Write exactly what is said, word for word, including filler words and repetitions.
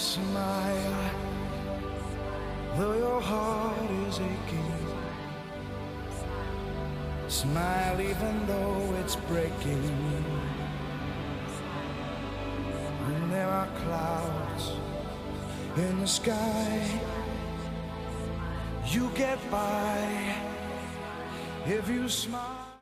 Smile, though your heart is aching. Smile even though it's breaking. When there are clouds in the sky, you get by if you smile.